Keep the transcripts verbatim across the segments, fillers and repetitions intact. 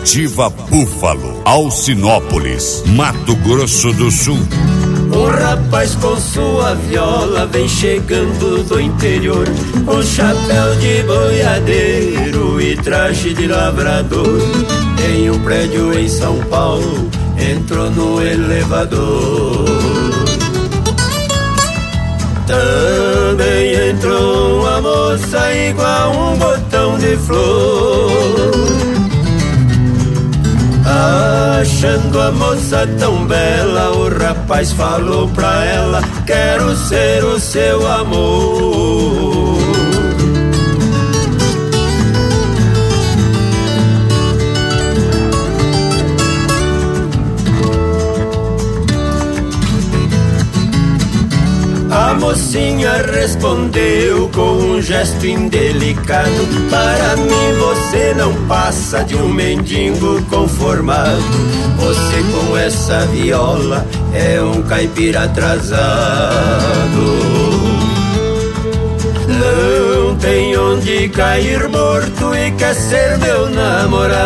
Comitiva Búfalo, Alcinópolis, Mato Grosso do Sul. Um rapaz com sua viola vem chegando do interior, com chapéu de boiadeiro e traje de lavrador. Em um prédio em São Paulo, entrou no elevador. Também entrou uma moça igual um botão de flor. Achando a moça tão bela, o rapaz falou pra ela: quero ser o seu amor. A mocinha respondeu com um gesto indelicado: para mim você não passa de um mendigo conformado. Você com essa viola é um caipira atrasado. Não tem onde cair morto e quer ser meu namorado.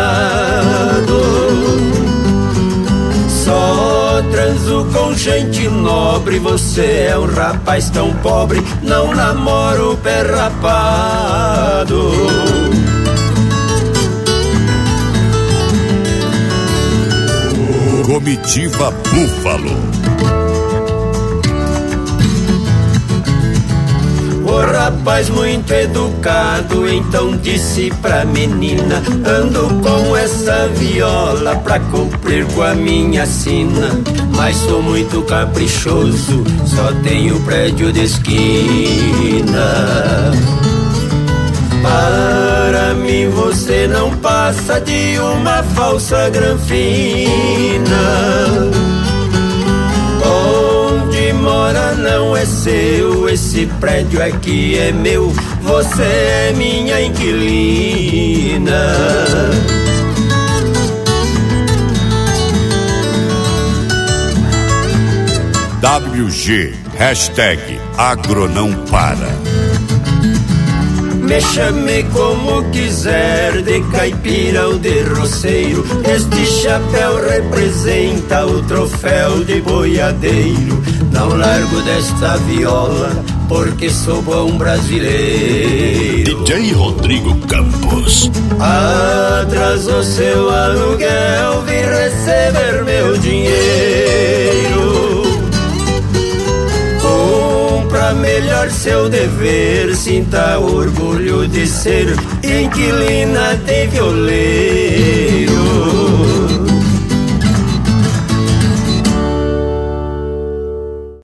Só transo com gente nobre, você é um rapaz tão pobre, não namoro pé rapado. Comitiva Búfalo. O rapaz muito educado então disse pra menina: ando com essa viola pra cumprir com a minha sina, mas sou muito caprichoso, só tenho prédio de esquina. Para mim você não passa de uma falsa granfina. Onde mora não é seu, esse prédio aqui é meu, você é minha inquilina. W G, hashtag Agro não para. Me chame como quiser, de caipira ou de roceiro, este chapéu representa o troféu de boiadeiro. Não largo desta viola, porque sou bom brasileiro. D J Rodrigo Campos. Atrasou seu aluguel, vim receber meu dinheiro. Cumpra melhor seu dever, sinta orgulho de ser inquilina de violeiro.